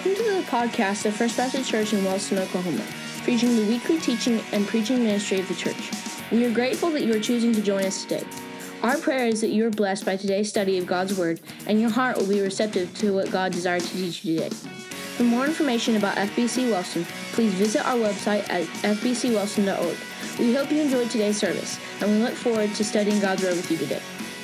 Welcome to the podcast of First Baptist Church in Wellston, Oklahoma, featuring the weekly teaching and preaching ministry of the church. We are grateful that you are choosing to join us today. Our prayer is that you are blessed by today's study of God's Word, and your heart will be receptive to what God desires to teach you today. For more information about FBC Wellston, please visit our website at fbcwellston.org. We hope you enjoyed today's service, and we look forward to studying God's Word with you today.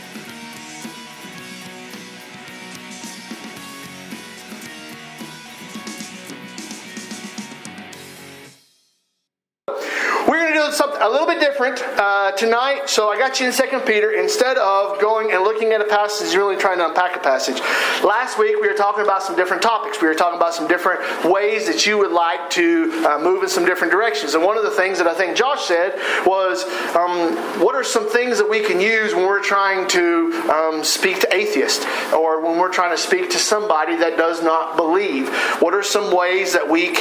Something a little bit different tonight. So I got you in 2 Peter instead of going and looking at a passage and really trying to unpack a passage. Last week we were talking about some different topics. We were talking about some different ways that you would like to move in some different directions. And one of the things that I think Josh said was, what are some things that we can use when we're trying to speak to atheists, or when we're trying to speak to somebody that does not believe? What are some ways that we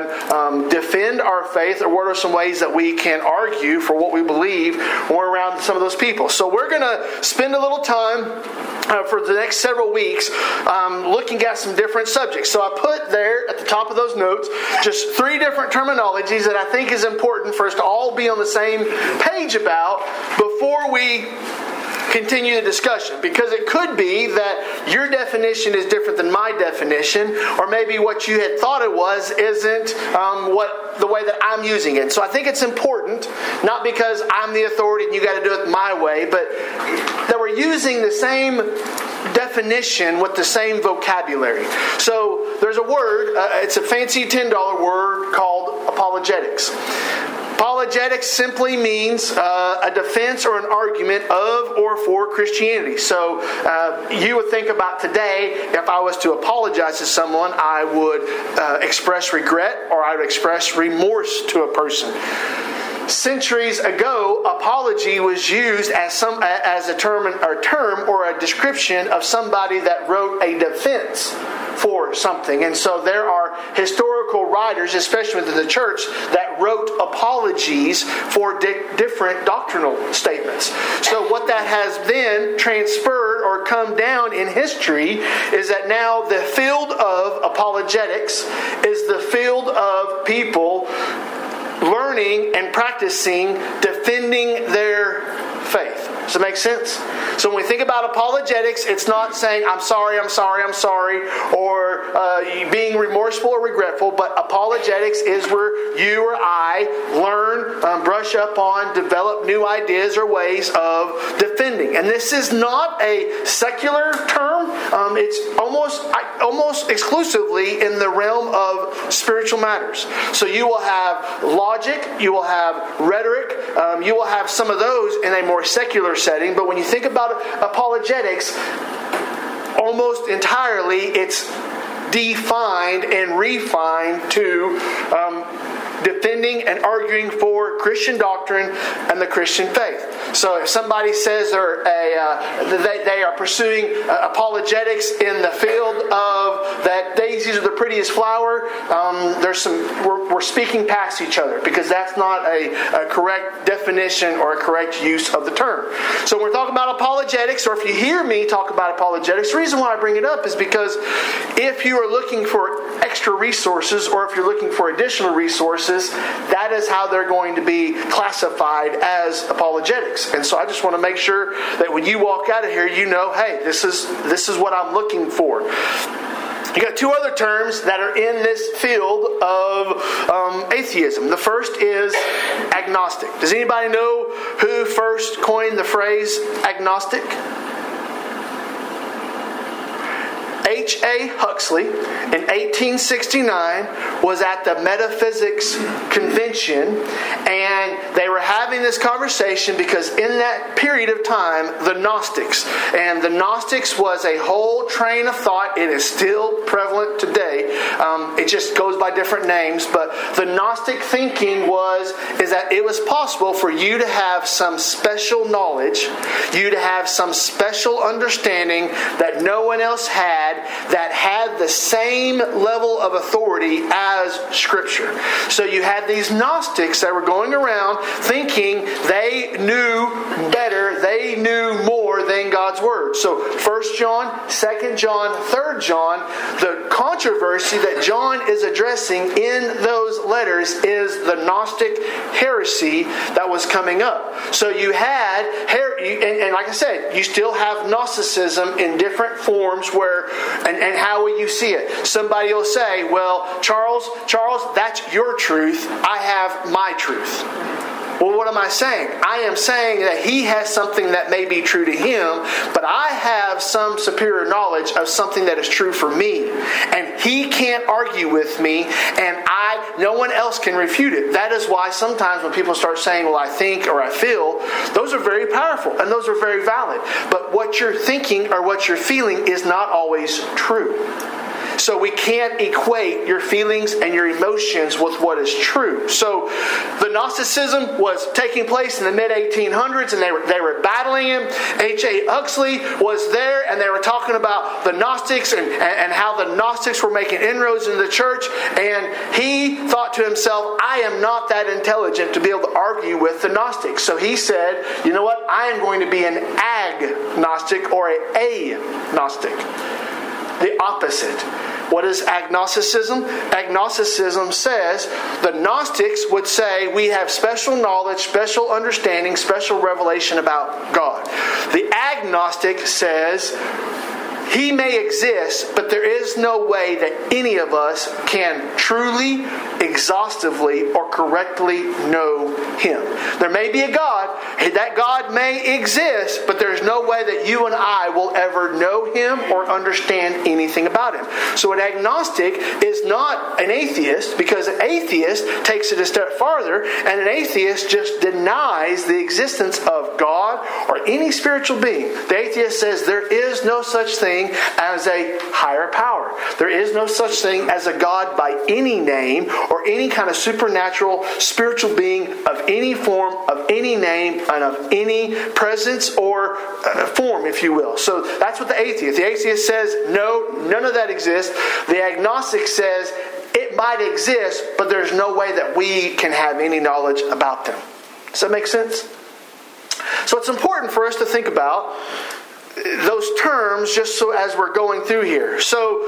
can defend our faith, or what are some ways that we can argue for what we believe when we're around some of those people? So we're going to spend a little time for the next several weeks looking at some different subjects. So I put there at the top of those notes just 3 different terminologies that I think is important for us to all be on the same page about before we continue the discussion, because it could be that your definition is different than my definition, or maybe what you had thought it was isn't the way that I'm using it. So I think it's important, not because I'm the authority and you got to do it my way, but that we're using the same definition with the same vocabulary. So there's a word, it's a fancy $10 word called apologetics. Apologetics simply means a defense or an argument of or for Christianity. So you would think about today, if I was to apologize to someone, I would express regret, or I would express remorse to a person. Centuries ago, apology was used as a term or a description of somebody that wrote a defense for something. And so there are historical writers, especially within the church, that wrote apologies for different doctrinal statements. So what that has then transferred or come down in history is that now the field of apologetics is the field of people learning and practicing defending their faith. Does it make sense? So when we think about apologetics, it's not saying, I'm sorry, or being remorseful or regretful, but apologetics is where you or I learn, brush up on, develop new ideas or ways of defending. And this is not a secular term. It's almost exclusively in the realm of spiritual matters. So you will have logic, you will have rhetoric, you will have some of those in a more secular setting. But when you think about apologetics, almost entirely it's defined and refined to defending and arguing for Christian doctrine and the Christian faith. So if somebody says they are pursuing apologetics in the field of that daisies are the prettiest flower, we're speaking past each other, because that's not a correct definition or a correct use of the term. So when we're talking about apologetics, or if you hear me talk about apologetics, the reason why I bring it up is because if you are looking for extra resources, or if you're looking for additional resources, that is how they're going to be classified as apologetics. And so I just want to make sure that when you walk out of here, you know, hey, this is what I'm looking for. You got 2 other terms that are in this field of atheism. The first is agnostic. Does anybody know who first coined the phrase agnostic? H.A. Huxley in 1869 was at the Metaphysics Convention, and they were having this conversation because in that period of time, the Gnostics was a whole train of thought. It is still prevalent today. It just goes by different names, but the Gnostic thinking is that it was possible for you to have some special knowledge, you to have some special understanding that no one else had, that had the same level of authority as Scripture. So you had these Gnostics that were going around thinking they knew better, they knew more than God's Word. So 1 John, 2 John, 3 John, the controversy that John is addressing in those letters is the Gnostic heresy that was coming up. So you had, and like I said, you still have Gnosticism in different forms where, and how will you see it? Somebody will say, well, Charles, that's your truth. I have my truth. Well, what am I saying? I am saying that he has something that may be true to him, but I have some superior knowledge of something that is true for me. And he can't argue with me, and no one else can refute it. That is why sometimes when people start saying, well, I think or I feel, those are very powerful and those are very valid. But what you're thinking or what you're feeling is not always true. So we can't equate your feelings and your emotions with what is true. So the Gnosticism was taking place in the mid-1800s, and they were battling him. H.A. Huxley was there, and they were talking about the Gnostics and how the Gnostics were making inroads into the church. And he thought to himself, I am not that intelligent to be able to argue with the Gnostics. So he said, you know what? I am going to be an agnostic or a Gnostic. The opposite. What is agnosticism? Agnosticism says the Gnostics would say we have special knowledge, special understanding, special revelation about God. The agnostic says he may exist, but there is no way that any of us can truly, exhaustively, or correctly know Him. There may be a God. That God may exist, but there's no way that you and I will ever know Him or understand anything about Him. So an agnostic is not an atheist, because an atheist takes it a step farther, and an atheist just denies the existence of God or any spiritual being. The atheist says there is no such thing as a higher power. There is no such thing as a God by any name or any kind of supernatural spiritual being of any form, of any name, and of any presence or form, if you will. So that's what the atheist says, no, none of that exists. The agnostic says it might exist, but there's no way that we can have any knowledge about them. Does that make sense? So it's important for us to think about those terms just so as we're going through here. So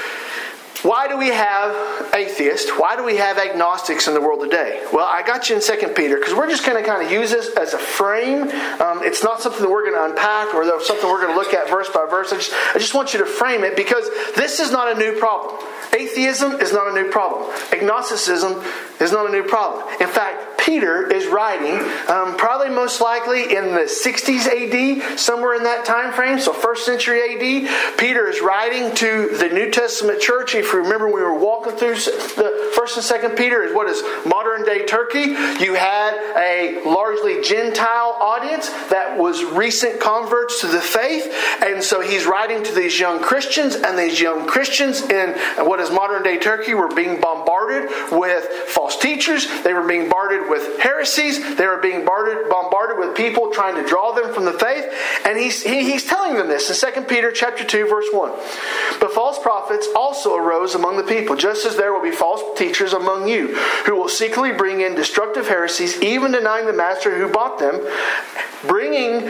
why do we have atheists? Why do we have agnostics in the world today? Well, I got you in 2 Peter because we're just going to kind of use this as a frame. It's not something that we're going to unpack or something we're going to look at verse by verse. I just want you to frame it because this is not a new problem. Atheism is not a new problem. Agnosticism is not a new problem. In fact, Peter is writing, probably most likely in the 60s AD, somewhere in that time frame, so 1st century AD. Peter is writing to the New Testament church. If you remember, we were walking through the 1st and 2nd Peter, is what is modern day Turkey. You had a largely Gentile audience that was recent converts to the faith, and so he's writing to these young Christians, and these young Christians in what is modern day Turkey were being bombarded with false teachers. They were being bombarded with heresies. They were being bombarded with people trying to draw them from the faith. And he's telling them this in 2 Peter chapter 2, verse 1. But false prophets also arose among the people, just as there will be false teachers among you, who will secretly bring in destructive heresies, even denying the master who bought them, bringing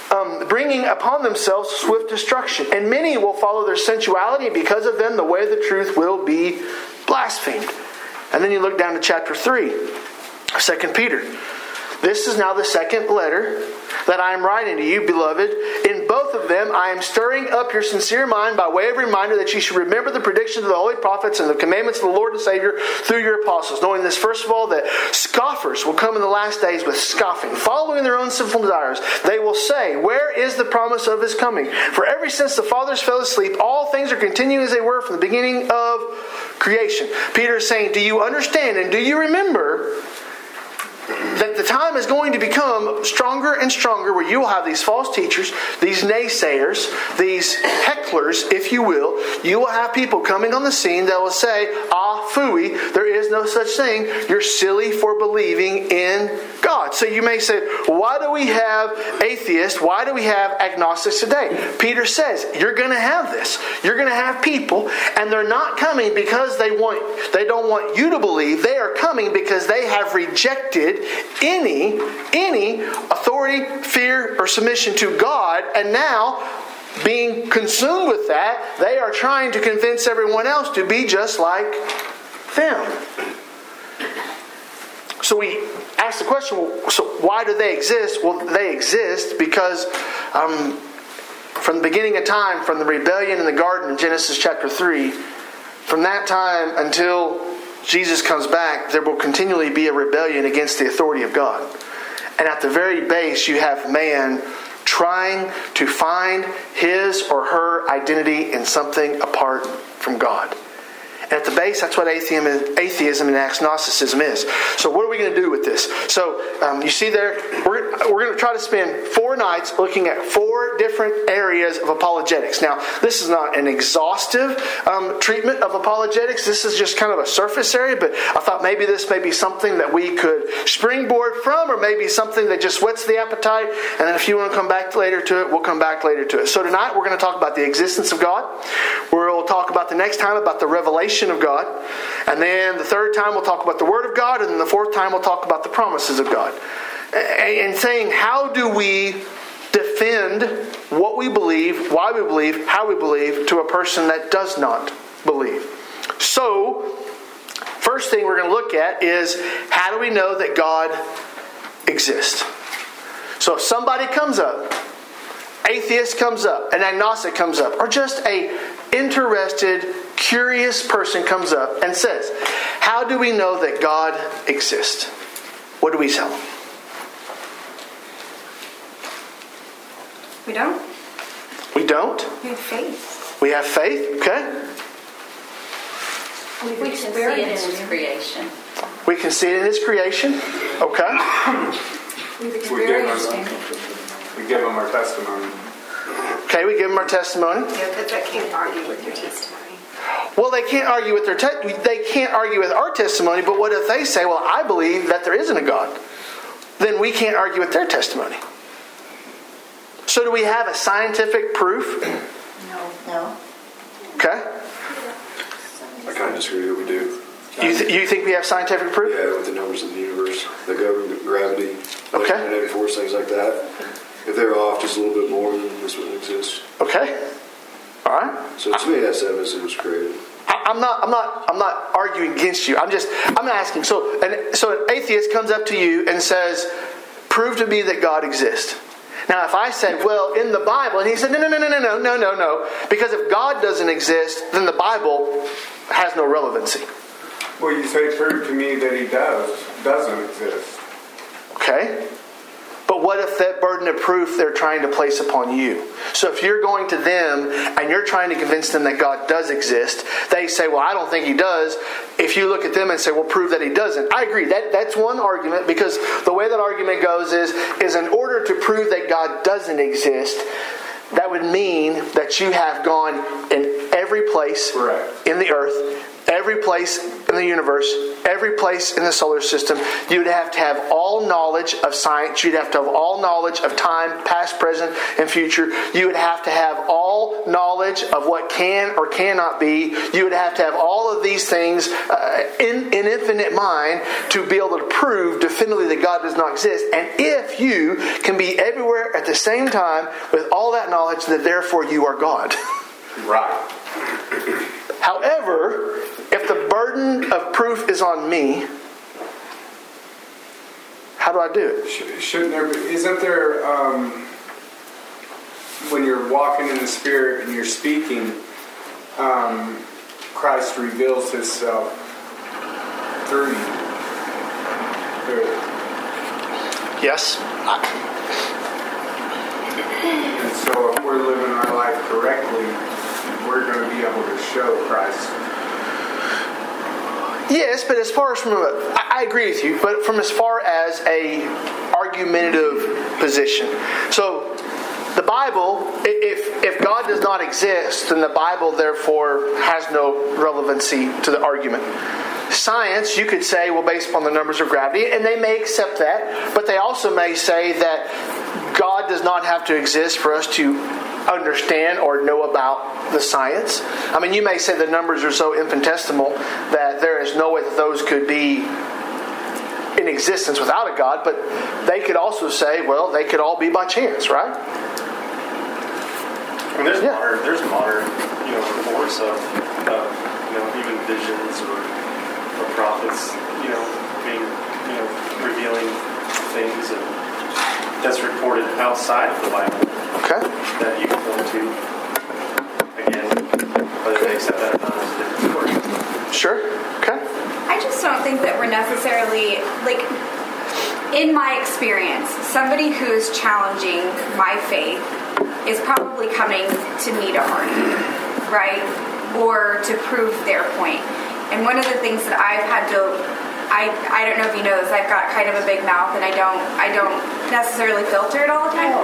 upon themselves swift destruction. And many will follow their sensuality, and because of them the way of the truth will be blasphemed. And then you look down to chapter 3 of 2 Peter. This is now the second letter that I am writing to you, beloved. In both of them I am stirring up your sincere mind by way of reminder that you should remember the predictions of the holy prophets and the commandments of the Lord and Savior through your apostles. Knowing this, first of all, that scoffers will come in the last days with scoffing, following their own sinful desires. They will say, where is the promise of His coming? For ever since the fathers fell asleep, all things are continuing as they were from the beginning of creation. Peter is saying, do you understand and do you remember that the time is going to become stronger and stronger, where you will have these false teachers, these naysayers, these hecklers, if you will. You will have people coming on the scene that will say, phooey. There is no such thing. You're silly for believing in God. So you may say, why do we have atheists? Why do we have agnostics today? Peter says, you're going to have this. You're going to have people, and they're not coming because they don't want you to believe. They are coming because they have rejected any authority, fear, or submission to God, and now, being consumed with that, they are trying to convince everyone else to be just like them. So we ask the question, so why do they exist? Well, they exist because from the beginning of time, from the rebellion in the garden in Genesis chapter 3, from that time until Jesus comes back, there will continually be a rebellion against the authority of God. And at the very base, you have man trying to find his or her identity in something apart from God. And at the base, that's what atheism and agnosticism is. So what are we going to do with this? So you see there, we're going to try to spend 4 nights looking at 4 different areas of apologetics. Now, this is not an exhaustive treatment of apologetics. This is just kind of a surface area, but I thought maybe this may be something that we could springboard from, or maybe something that just whets the appetite. And then if you want to come back later to it, we'll come back later to it. So tonight, we're going to talk about the existence of God. We'll talk about the next time about the revelation of God. And then the third time we'll talk about the Word of God. And then the fourth time we'll talk about the promises of God. And saying, how do we defend what we believe, why we believe, how we believe to a person that does not believe? So, first thing we're going to look at is, how do we know that God exists? So if somebody comes up, atheist comes up, an agnostic comes up, or just a interested, curious person comes up and says, how do we know that God exists? What do we tell them? We don't. We don't? We have faith. We have faith, okay? We've We can see it in His creation. We can see it in His creation, okay? We've experienced Him. We give them our testimony. Okay, we give them our testimony. Yeah, but that can't argue with your testimony. Well, they can't argue with they can't argue with our testimony, but what if they say, well, I believe that there isn't a God? Then we can't argue with their testimony. So do we have a scientific proof? No. Okay. I kind of disagree that we do. You think we have scientific proof? Yeah, with the numbers of the universe, the gravity, Okay. magnetic force, things like that. If they're off just a little bit more, then this wouldn't exist. Okay. All right. So to me, that's evidence it was created. I'm not arguing against you. I'm asking. So an atheist comes up to you and says, "Prove to me that God exists." Now, if I said, "Well, in the Bible," and he said, "No," because if God doesn't exist, then the Bible has no relevancy. Well, you say, prove to me that He doesn't exist. Okay? But what if that burden of proof they're trying to place upon you? So if you're going to them and you're trying to convince them that God does exist, they say, well, I don't think He does. If you look at them and say, well, prove that He doesn't. I agree. That's one argument, because the way that argument goes is in order to prove that God doesn't exist, that would mean that you have gone in every place in the earth, every place in the universe, every place in the solar system. You'd have to have all knowledge of science. You'd have to have all knowledge of time, past, present, and future. You would have to have all knowledge of what can or cannot be. You would have to have all of these things in infinite mind to be able to prove definitively that God does not exist. And if you can be everywhere at the same time with all that knowledge, then therefore you are God. Right. However, if the burden of proof is on me, how do I do it? Shouldn't there be? Isn't there, when you're walking in the Spirit and you're speaking, Christ reveals Himself through you? Yes. And so if we're living our life correctly, we're going to be able to show Christ. Yes, but as far as I agree with you, but from as far as a argumentative position. So the Bible, if God does not exist, then the Bible therefore has no relevancy to the argument. Science, you could say, well, based upon the numbers of gravity, and they may accept that, but they also may say that God does not have to exist for us to understand or know about the science. I mean, you may say the numbers are so infinitesimal that there is no way that those could be in existence without a God, but they could also say, well, they could all be by chance, right? I mean, there's modern, reports of, even visions or prophets, being, revealing things that's reported outside of the Bible. Okay. That you can go to. Again, whether they accept that or not is a different story. Sure. Okay. I just don't think that we're necessarily, in my experience, somebody who's challenging my faith is probably coming to me to argue, right? Or to prove their point. And one of the things that I've had to, I don't know if you know this, I've got kind of a big mouth and I don't necessarily filter it all the time.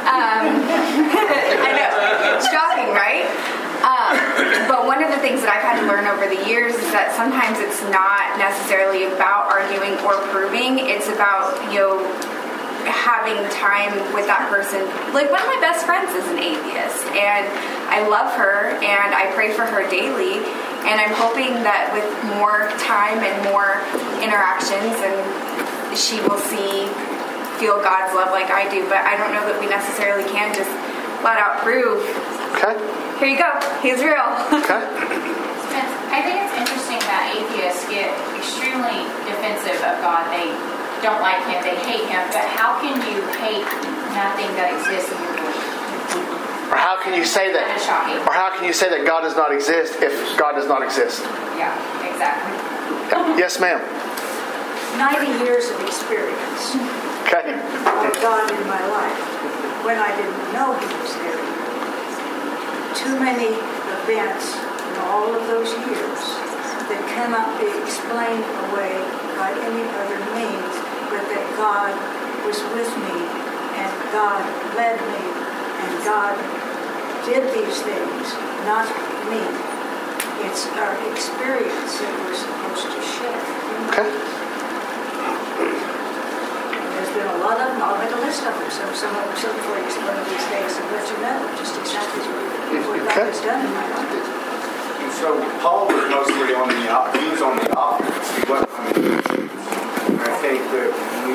I know, shocking, right? But one of the things that I've had to learn over the years is that sometimes it's not necessarily about arguing or proving. It's about, having time with that person. Like, one of my best friends is an atheist, and I love her, and I pray for her daily, and I'm hoping that with more time and more interactions, and she will feel God's love like I do, but I don't know that we necessarily can just flat out prove. Okay. Here you go. He's real. Okay. I think it's interesting that atheists get extremely defensive of God. They don't like him, they hate him, but how can you hate nothing that exists in your belief? Or how can you say that? Kind of shocking. Or how can you say that God does not exist if God does not exist? Yeah, exactly. Yeah. Yes, ma'am. 90 years of experience Okay. of God in my life when I didn't know He was there. Too many events in all of those years that cannot be explained away by any other means, but that God was with me, and God led me, and God did these things, not me. It's our experience that we're supposed to share. Okay. There's been a lot of them. I'll make a list of them. So some of them, for each one of these days, and let you know just exactly what God has done in my life. And so Paul was mostly on the offense. He wasn't on the defense. I think that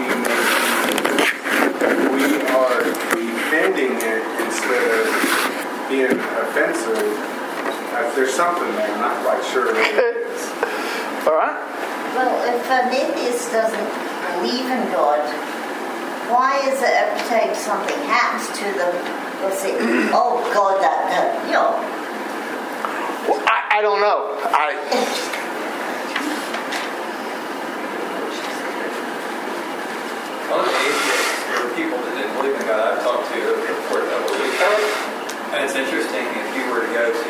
we are defending it instead of being offensive. There's something there. I'm not quite sure. All right. Well, if an atheist doesn't believe in God, why is it every time something happens to them, they'll say, "Oh God, that Well, I don't know. Most atheists were people that didn't believe in God I've talked to for a couple of weeks. And it's interesting, if you were to go to,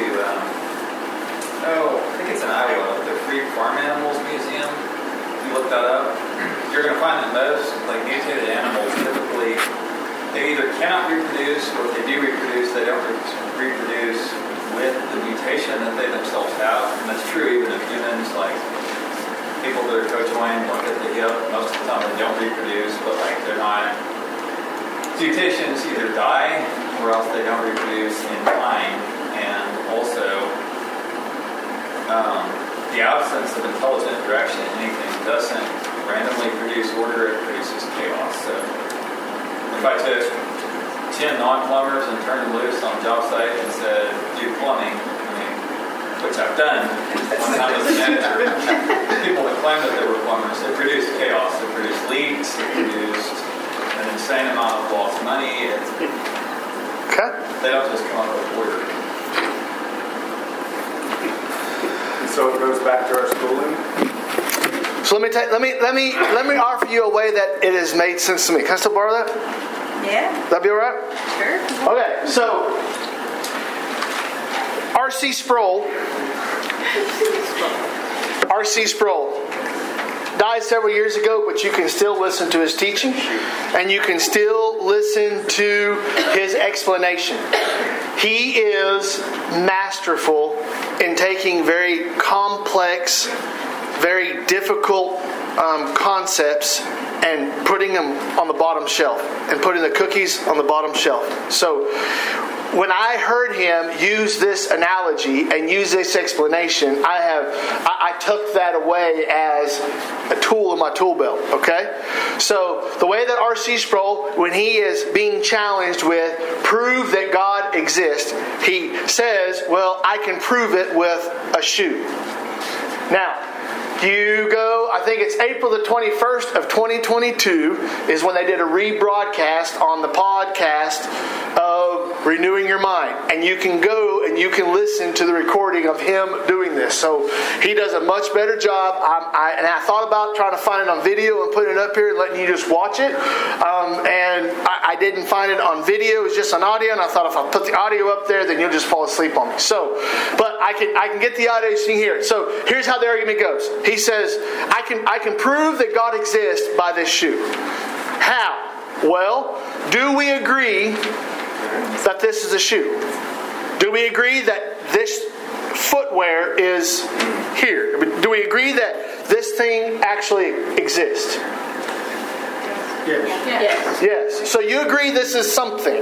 I think it's in Iowa, the Free Farm Animals Museum, if you look that up, you're going to find that most mutated animals typically, they either cannot reproduce, or if they do reproduce, they don't reproduce with the mutation that they themselves have. And that's true even of humans, like people that are co-joined, look at the hip, most of the time they don't reproduce, but they're not. Mutations either die or else they don't reproduce in time, and also the absence of intelligent direction in anything doesn't randomly produce order, it produces chaos. So if I took 10 non-plumbers and turned them loose on a job site and said, do plumbing, which I've done one time as a manager, people that claimed that they were plumbers, they produced chaos, they produced leaks, they produced an insane amount of lost money. They don't just come up with order. So it goes back to our schooling. So let me offer you a way that it has made sense to me. Can I still borrow that? Yeah. That'd be all right? Sure. Okay, so R.C. Sproul died several years ago, but you can still listen to his teaching, and you can still listen to his explanation. He is masterful in taking very complex, very difficult concepts and putting them on the bottom shelf and putting the cookies on the bottom shelf. So when I heard him use this analogy and use this explanation, I took that away as a tool in my tool belt, okay? So the way that R.C. Sproul, when he is being challenged with prove that God exists, he says, well, I can prove it with a shoe. Now, you go, I think it's April the 21st of 2022 is when they did a rebroadcast on the podcast of Renewing Your Mind. And you can go and you can listen to the recording of him doing this. So he does a much better job. And I thought about trying to find it on video and putting it up here and letting you just watch it. And I didn't find it on video. It was just on audio. And I thought if I put the audio up there, then you'll just fall asleep on me. So, but I can get the audio so you can hear it. So here's how the argument goes. He says, I can prove that God exists by this shoe. How? Well, do we agree that this is a shoe? Do we agree that this footwear is here? Do we agree that this thing actually exists? Yes. So you agree this is something.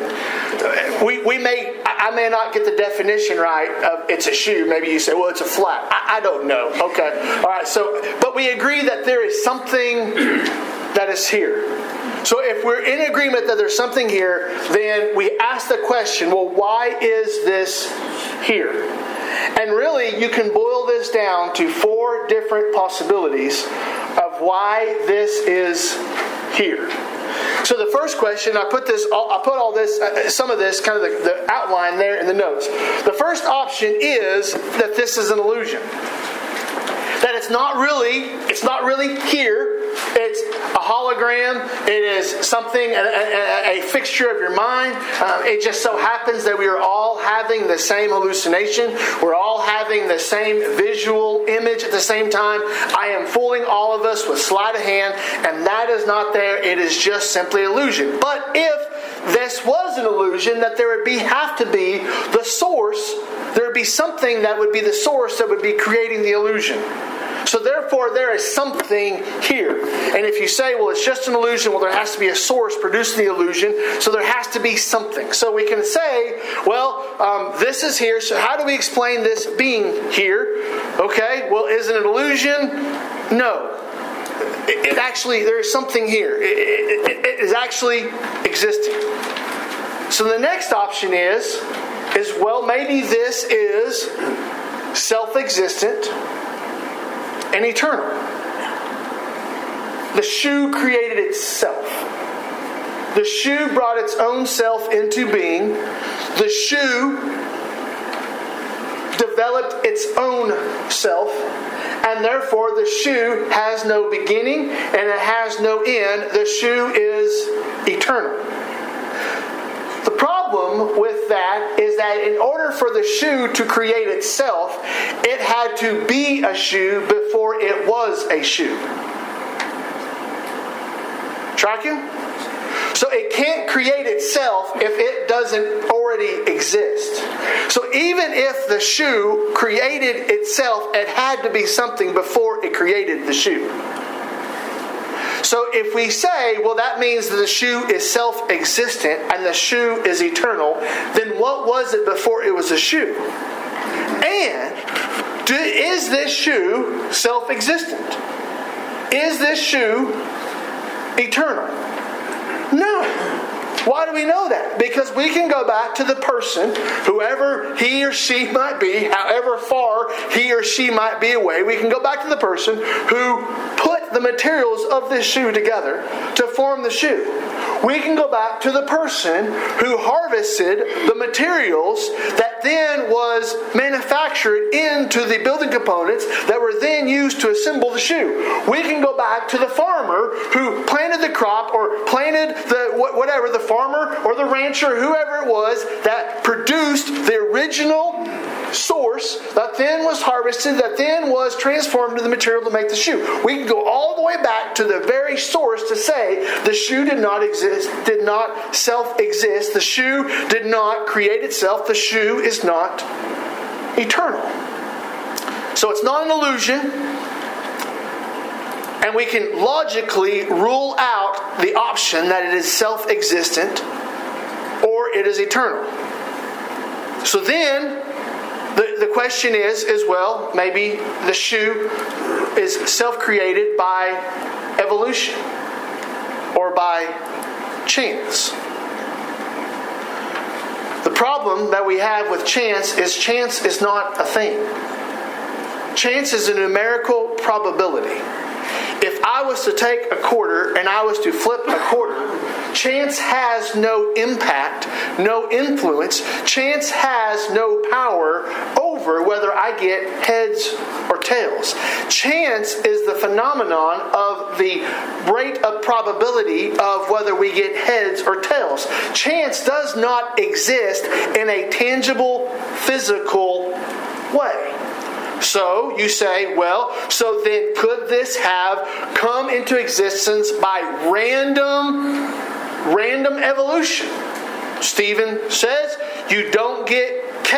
I may not get the definition right of it's a shoe. Maybe you say, well, it's a flat. I don't know. Okay. All right. But we agree that there is something that is here. So if we're in agreement that there's something here, then we ask the question, well, why is this here? And really, you can boil this down to 4 different possibilities of why this is here. So the first question, I put all this, some of this, kind of the outline there in the notes. The first option is that this is an illusion. That it's not really here. It's a hologram. It is something, a fixture of your mind. It just so happens that we are all having the same hallucination. We're all having the same visual image at the same time. I am fooling all of us with sleight of hand, and that is not there. It is just simply illusion. But if this was an illusion, that there would have to be the source. There would be something that would be the source that would be creating the illusion. So therefore, there is something here. And if you say, well, it's just an illusion, well, there has to be a source producing the illusion, so there has to be something. So we can say, well, this is here, so how do we explain this being here? Okay, well, is it an illusion? No. It actually, there is something here. It is actually existing. So the next option is, well, maybe this is self-existent and eternal. The shoe created itself. The shoe brought its own self into being. The shoe developed its own self. And therefore the shoe has no beginning and it has no end. The shoe is eternal. The problem with that is that in order for the shoe to create itself, it had to be a shoe before it was a shoe. Tracking? So it can't create itself if it doesn't already exist. So even if the shoe created itself, it had to be something before it created the shoe. So if we say, well, that means that the shoe is self-existent and the shoe is eternal, then what was it before it was a shoe? And is this shoe self-existent? Is this shoe eternal? No. Why do we know that? Because we can go back to the person, whoever he or she might be, however far he or she might be away, we can go back to the person who put the materials of this shoe together to form the shoe. We can go back to the person who harvested the materials that then was manufactured into the building components that were then used to assemble the shoe. We can go back to the farmer who planted the crop or planted the farmer or the rancher, whoever it was that produced the original source that then was harvested, that then was transformed to the material to make the shoe. We can go all the way back to the very source to say the shoe did not exist, did not self-exist. The shoe did not create itself. The shoe is not eternal. So it's not an illusion. And we can logically rule out the option that it is self-existent or it is eternal. So then, the question is well, maybe the shoe is self-created by evolution or by chance. The problem that we have with chance is not a thing. Chance is a numerical probability. If I was to take a quarter and I was to flip a quarter, chance has no impact, no influence. Chance has no power over whether I get heads or tails. Chance is the phenomenon of the rate of probability of whether we get heads or tails. Chance does not exist in a tangible, physical way. So you say, well, so then could this have come into existence by random evolution? Stephen says you don't get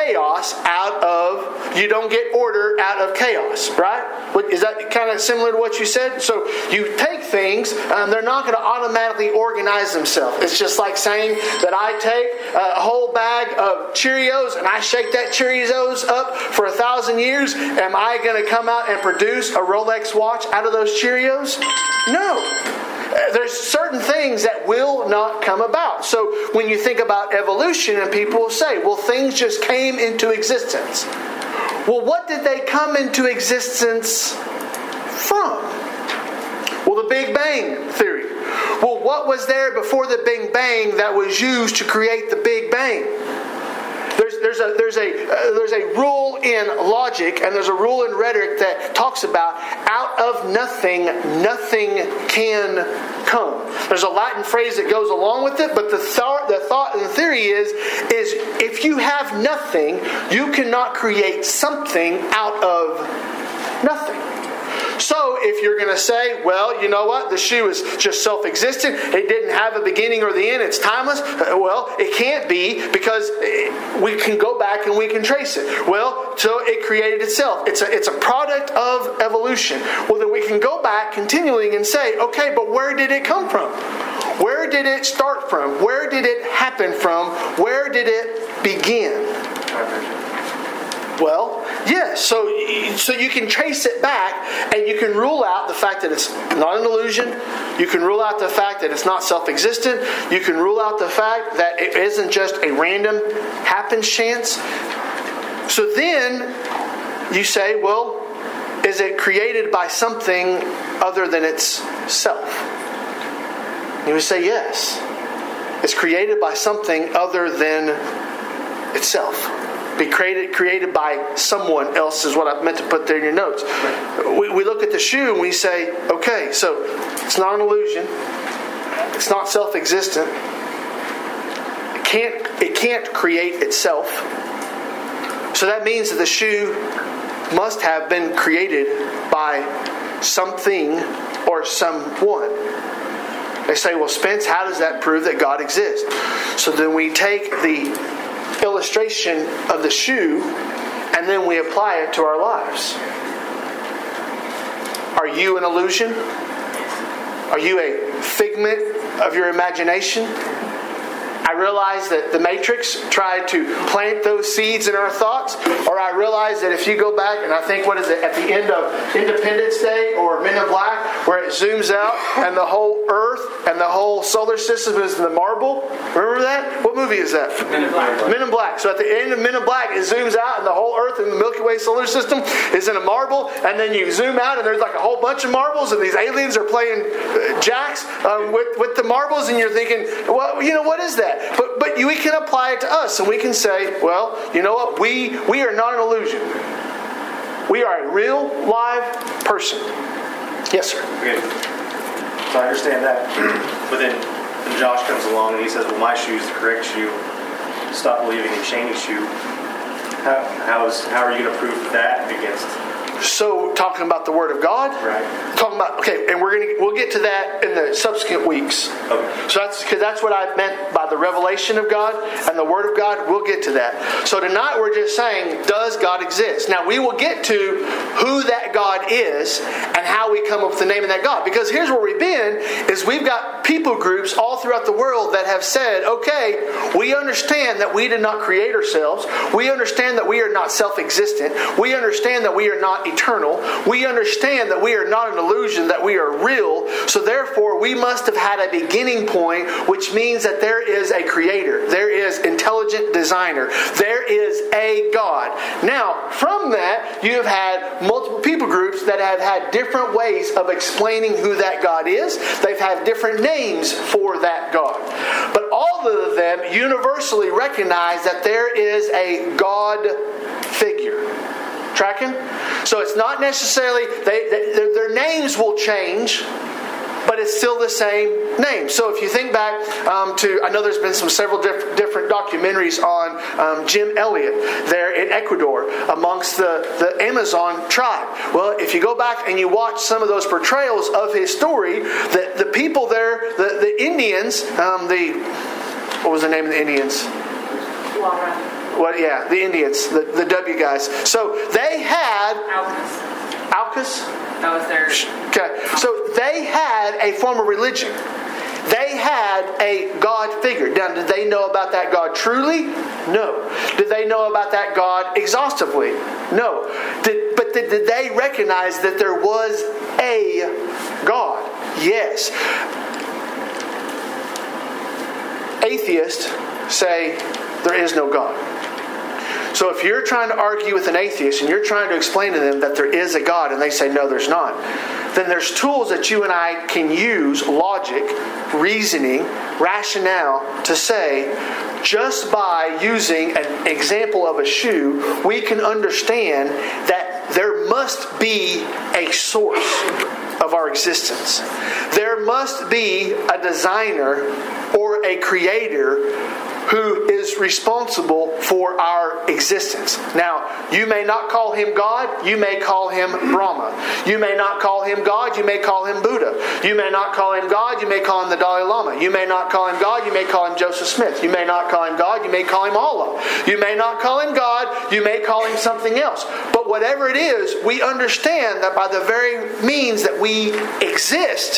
you don't get order out of chaos, right? Is that kind of similar to what you said? So you take things, they're not going to automatically organize themselves. It's just like saying that I take a whole bag of Cheerios and I shake that Cheerios up for 1,000 years. Am I going to come out and produce a Rolex watch out of those Cheerios? No. There's certain things that will not come about. So when you think about evolution, and people will say, well, things just came into existence. Well, what did they come into existence from? Well, the Big Bang Theory. Well, what was there before the Big Bang that was used to create the Big Bang? There's a rule in logic and there's a rule in rhetoric that talks about out of nothing can come. There's a Latin phrase that goes along with it, but the thought and the theory is if you have nothing, you cannot create something out of nothing. So if you're going to say, well, you know what, the shoe is just self-existent, it didn't have a beginning or the end, it's timeless, well, it can't be because we can go back and we can trace it. Well, so it created itself. It's a product of evolution. Well, then we can go back continuing and say, okay, but where did it come from? Where did it start from? Where did it happen from? Where did it begin? Well, yes. So you can trace it back and you can rule out the fact that it's not an illusion. You can rule out the fact that it's not self-existent. You can rule out the fact that it isn't just a random happenstance. So then you say, well, is it created by something other than itself? You would say yes. It's created by something other than itself. Be created by someone else is what I meant to put there in your notes. We look at the shoe and we say, okay, so it's not an illusion. It's not self-existent. It can't create itself. So that means that the shoe must have been created by something or someone. They say, well, Spence, how does that prove that God exists? So then we take the illustration of the shoe and then we apply it to our lives. Are you an illusion? Are you a figment of your imagination? I realize that the Matrix tried to plant those seeds in our thoughts, or I realize that if you go back, and I think, what is it, at the end of Independence Day or Men in Black, where it zooms out and the whole Earth and the whole solar system is in the marble? Remember that? What movie is that? Men in Black. Men in Black. So at the end of Men in Black, it zooms out and the whole Earth and the Milky Way solar system is in a marble, and then you zoom out and there's like a whole bunch of marbles, and these aliens are playing jacks with the marbles, and you're thinking, well, you know, what is that? But we can apply it to us, and we can say, well, you know what? We are not an illusion. We are a real, live person. Yes, sir. Okay. So I understand that. But then Josh comes along and he says, well, my shoe is the correct shoe. Stop believing in Shanie's shoe. How are you going to prove that against? So, talking about the Word of God, right? Talking about and we'll get to that in the subsequent weeks. Okay. So that's what I meant by the revelation of God and the Word of God. We'll get to that. So tonight we're just saying, does God exist? Now we will get to who that God is and how we come up with the name of that God. Because here's where we've been: is we've got people groups all throughout the world that have said, okay, we understand that we did not create ourselves. We understand that we are not self-existent. We understand that we are not eternal. We understand that we are not an illusion, that we are real. So therefore, we must have had a beginning point, which means that there is a creator. There is intelligent designer. There is a God. Now, from that, you have had multiple people groups that have had different ways of explaining who that God is. They've had different names for that God. But all of them universally recognize that there is a God figure. Tracking? So it's not necessarily, their names will change, but it's still the same name. So if you think back to, I know there's been several different documentaries on Jim Elliot there in Ecuador amongst the Amazon tribe. Well, if you go back and you watch some of those portrayals of his story, the people there, the Indians, what was the name of the Indians? Well, yeah, the Indians, the W guys. So they had Alcus. That was their. Okay, so they had a form of religion. They had a God figure. Now, did they know about that God truly? No. Did they know about that God exhaustively? No. But did they recognize that there was a God? Yes. Atheists say there is no God. So if you're trying to argue with an atheist and you're trying to explain to them that there is a God and they say no, there's not, then there's tools that you and I can use, logic, reasoning, rationale, to say just by using an example of a shoe, we can understand that there must be a source of our existence. There must be a designer or a creator who is responsible for our existence. Now, you may not call him God, you may call him Brahma. You may not call him God, you may call him Buddha. You may not call him God, you may call him the Dalai Lama. You may not call him God, you may call him Joseph Smith. You may not call him God, you may call him Allah. You may not call him God, you may call him something else. But whatever it is, we understand that by the very means that we exist,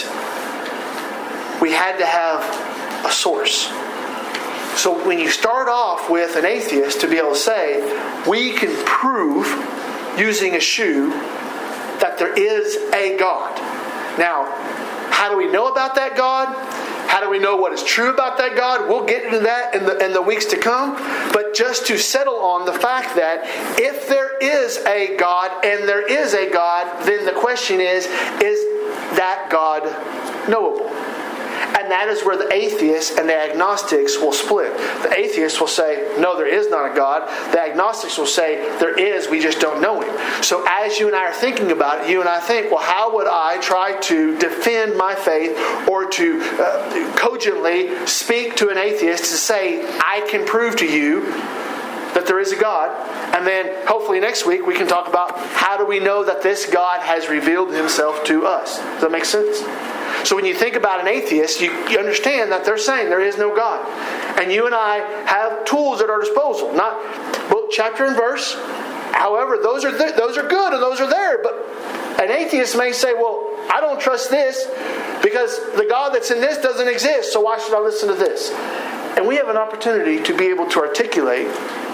we had to have a source. So when you start off with an atheist to be able to say, we can prove using a shoe that there is a God. Now, how do we know about that God? How do we know what is true about that God? We'll get into that in the weeks to come. But just to settle on the fact that if there is a God and there is a God, then the question is that God knowable? And that is where the atheists and the agnostics will split. The atheists will say, no, there is not a God. The agnostics will say, there is, we just don't know him. So as you and I are thinking about it, you and I think, well, how would I try to defend my faith or to cogently speak to an atheist to say, I can prove to you that there is a God? And then hopefully next week we can talk about how do we know that this God has revealed himself to us. Does that make sense? So when you think about an atheist, you understand that they're saying there is no God. And you and I have tools at our disposal. Not book, chapter, and verse. However, those are good and those are there. But an atheist may say, well, I don't trust this because the God that's in this doesn't exist. So why should I listen to this? And we have an opportunity to be able to articulate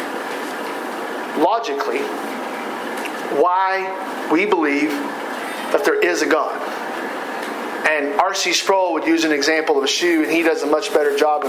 logically why we believe that there is a God. And R.C. Sproul would use an example of a shoe, and he does a much better job of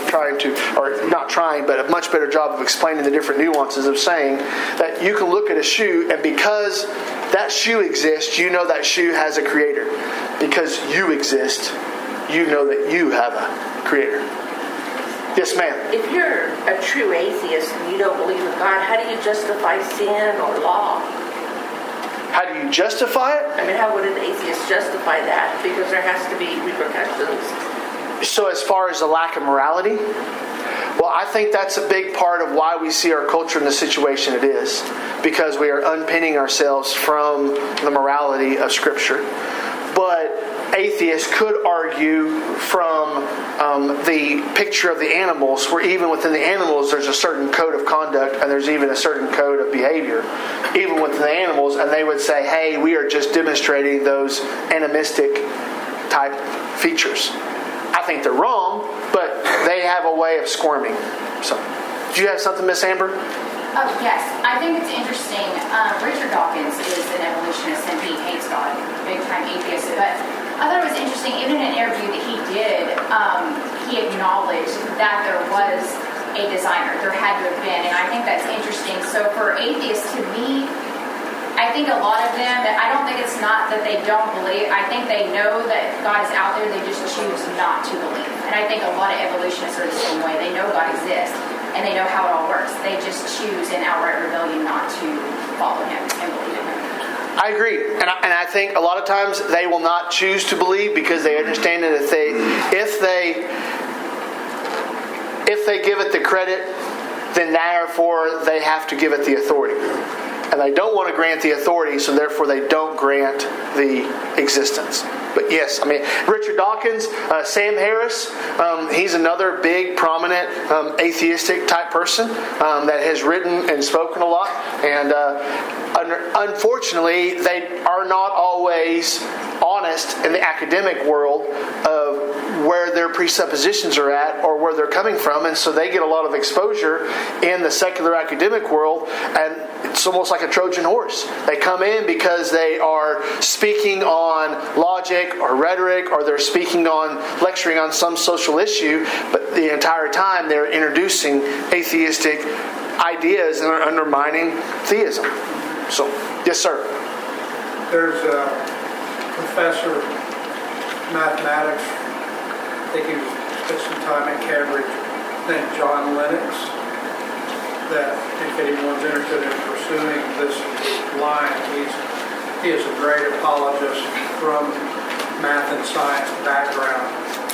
a much better job of explaining the different nuances of saying that you can look at a shoe, and because that shoe exists, you know that shoe has a creator. Because you exist, you know that you have a creator. Yes, ma'am. If you're a true atheist and you don't believe in God, how do you justify sin or law? How do you justify it? I mean, how would an atheist justify that? Because there has to be repercussions. So as far as the lack of morality? Well, I think that's a big part of why we see our culture in the situation it is, because we are unpinning ourselves from the morality of Scripture. But atheists could argue from the picture of the animals, where even within the animals there's a certain code of conduct and there's even a certain code of behavior, even within the animals, and they would say, hey, we are just demonstrating those animistic type features. I think they're wrong, but they have a way of squirming. So, do you have something, Miss Amber? Oh, yes. I think it's interesting. Richard Dawkins is an evolutionist and he hates God, big-time atheist. But I thought it was interesting, even in an interview that he did, he acknowledged that there was a designer. There had to have been. And I think that's interesting. So for atheists, to me, I think a lot of them, I don't think it's not that they don't believe. I think they know that God is out there. They just choose not to believe. And I think a lot of evolutionists are the same way. They know God exists. And they know how it all works. They just choose in outright rebellion not to follow Him and believe in Him. I agree. And I think a lot of times they will not choose to believe because they understand that if they give it the credit, then therefore they have to give it the authority. And they don't want to grant the authority, so therefore they don't grant the existence. But yes, I mean, Richard Dawkins, Sam Harris, he's another big, prominent, atheistic type person that has written and spoken a lot. And unfortunately, they are not always honest in the academic world of where their presuppositions are at or where they're coming from. And so they get a lot of exposure in the secular academic world, and it's almost like a Trojan horse. They come in because they are speaking on logic or rhetoric, or they're lecturing on some social issue, but the entire time they're introducing atheistic ideas and are undermining theism. So, yes, sir. There's a professor of mathematics, I think he spent some time at Cambridge, named John Lennox, that if anyone's interested in pursuing this line, he is a great apologist from math and science background.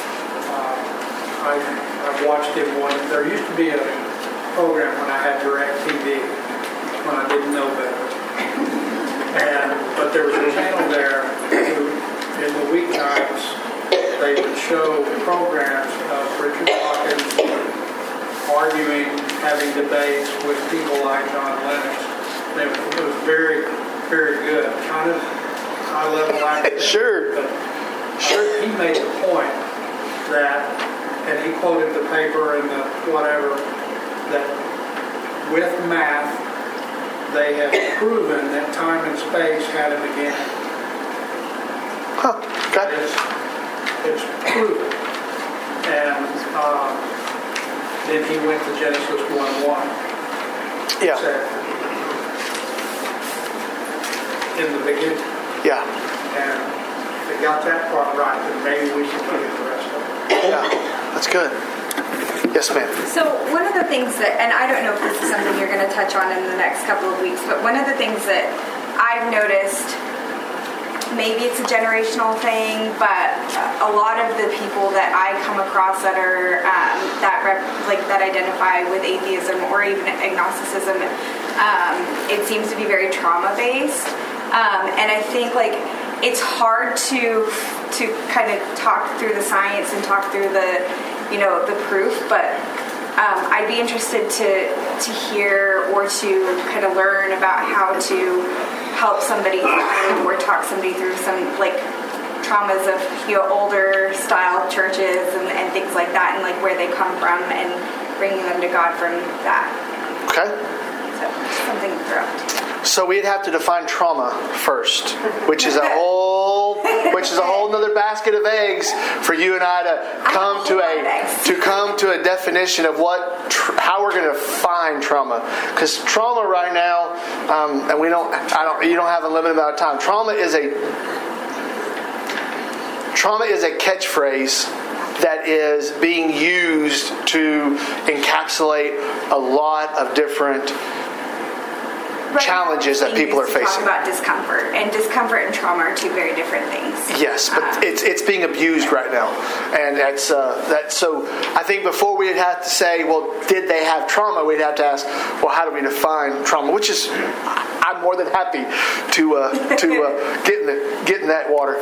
I've watched him there used to be a program when I had DirecTV, when I didn't know better. But there was a channel there who, in the weeknights, they would show programs of Richard Dawkins arguing, having debates with people like John Lennox. It was very, very good. Kind of high-level academic. Sure. But he made the point that, and he quoted the paper and the whatever, that with math, they have proven that time and space had a beginning. Huh. Okay. It's proven. And then he went to Genesis 1:1. Yeah. Said, in the beginning. Yeah. And if they got that part right, then maybe we should look at the rest of it. Yeah. That's good. Yes, ma'am. So one of the things that, and I don't know if this is something you're going to touch on in the next couple of weeks, but one of the things that I've noticed, maybe it's a generational thing, but a lot of the people that I come across that are that identify with atheism or even agnosticism, it seems to be very trauma based, and I think it's hard to kind of talk through the science and talk through the proof, but I'd be interested to hear or to kind of learn about how to help somebody through or talk somebody through some traumas of older style churches and things like that, and where they come from and bringing them to God from that. Okay. So something to throw out. So we'd have to define trauma first, which is a whole nother basket of eggs for you and I to come to a definition of how we're going to define trauma. Because trauma right now, and you don't have a limited amount of time. Trauma is a catchphrase that is being used to encapsulate a lot of different challenges that people are facing. Talk about discomfort, and discomfort and trauma are two very different things. Yes, but it's being abused right now, and that's so. I think before we'd have to say, well, did they have trauma? We'd have to ask, well, how do we define trauma? Which is, I'm more than happy to get in that water.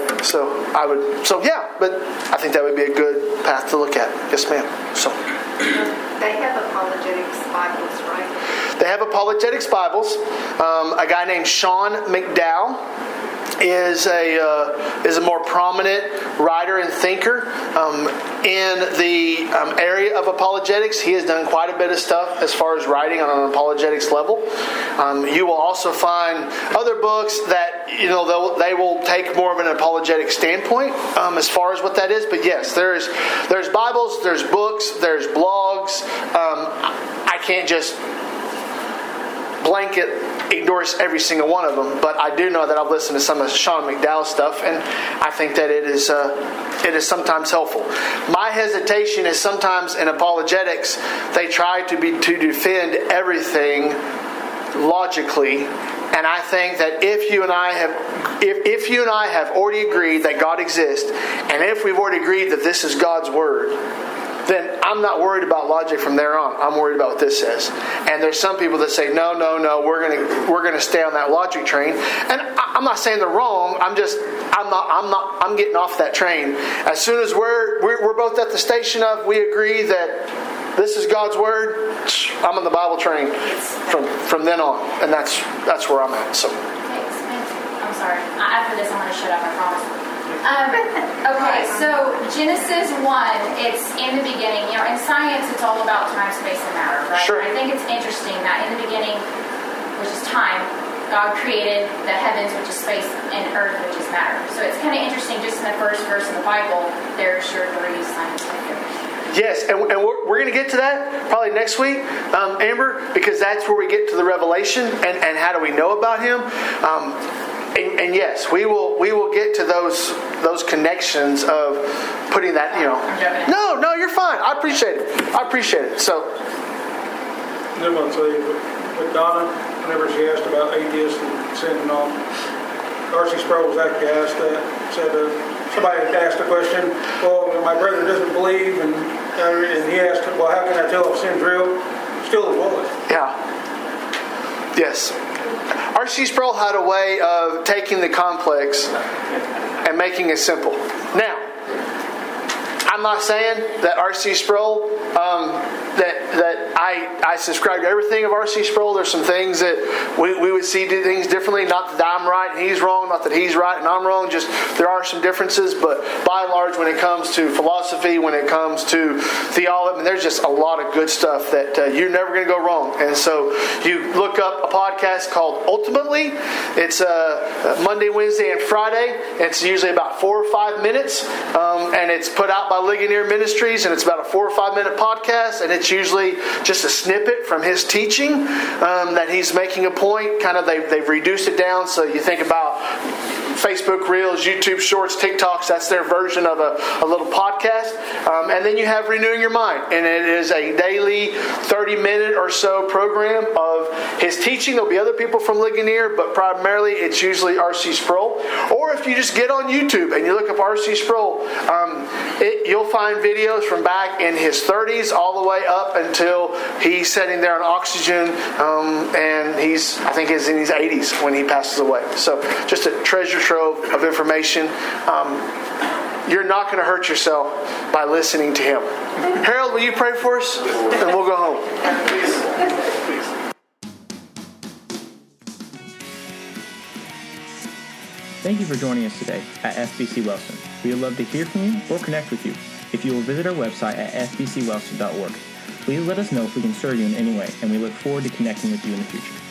So yeah, but I think that would be a good path to look at. Yes, ma'am. So they have apologetics Bibles, right? They have apologetics Bibles. A guy named Sean McDowell is a more prominent writer and thinker in the area of apologetics. He has done quite a bit of stuff as far as writing on an apologetics level. You will also find other books that they will take more of an apologetic standpoint as far as what that is. But yes, there's Bibles, there's books, there's blogs. I can't just blanket endorse every single one of them, but I do know that I've listened to some of Sean McDowell's stuff, and I think that it is sometimes helpful. My hesitation is sometimes in apologetics they try to defend everything logically, and I think that if you and I have already agreed that God exists, and if we've already agreed that this is God's word, then I'm not worried about logic from there on. I'm worried about what this says. And there's some people that say, no, we're gonna stay on that logic train. And I'm not saying they're wrong. I'm getting off that train. As soon as we're both at the station of we agree that this is God's word, I'm on the Bible train from then on, and that's where I'm at. So. I'm sorry. After this, I'm going to shut up. I promise. Okay, so Genesis 1, it's in the beginning. In science, it's all about time, space, and matter, right? Sure. I think it's interesting that in the beginning, which is time, God created the heavens, which is space, and earth, which is matter. So it's kind of interesting, just in the first verse of the Bible, there's your three scientific figures. Yes, and we're going to get to that probably next week, Amber, because that's where we get to the revelation and how do we know about Him. And yes, we will get to those connections of putting that, No, you're fine. I appreciate it. So. I'm going to tell you, but Donna, whenever she asked about atheists and sin and all, R.C. Sproul was actually asked that. Said somebody asked a question. Well, my brother doesn't believe, and he asked, well, how can I tell if sin's real? Still as well. Yeah. Yes. R.C. Sproul had a way of taking the complex and making it simple. Now, I'm not saying that R.C. Sproul, that I subscribe to everything of R.C. Sproul. There's some things that we would see things differently. Not that I'm right and he's wrong, not that he's right and I'm wrong. Just there are some differences, but by and large, when it comes to philosophy, when it comes to theology, there's just a lot of good stuff that you're never going to go wrong. And so you look up a podcast called Ultimately. It's Monday, Wednesday, and Friday. It's usually about 4 or 5 minutes, and it's put out by Ligonier Ministries, and it's about a 4 or 5 minute podcast, and it's usually just a snippet from his teaching that he's making a point. Kind of they've reduced it down, so you think about Facebook Reels, YouTube Shorts, TikToks. That's their version of a little podcast. And then you have Renewing Your Mind, and it is a daily 30-minute or so program of his teaching. There'll be other people from Ligonier, but primarily it's usually R.C. Sproul. Or if you just get on YouTube and you look up R.C. Sproul, you'll find videos from back in his 30s all the way up until he's sitting there on oxygen, and I think he's in his 80s when he passes away. So just a treasure trove of information. You're not going to hurt yourself by listening to him. Harold, will you pray for us? And we'll go home. Thank you for joining us today at FBC Wellston. We would love to hear from you or connect with you. If you will visit our website at fbcwellston.org. Please let us know if we can serve you in any way, and we look forward to connecting with you in the future.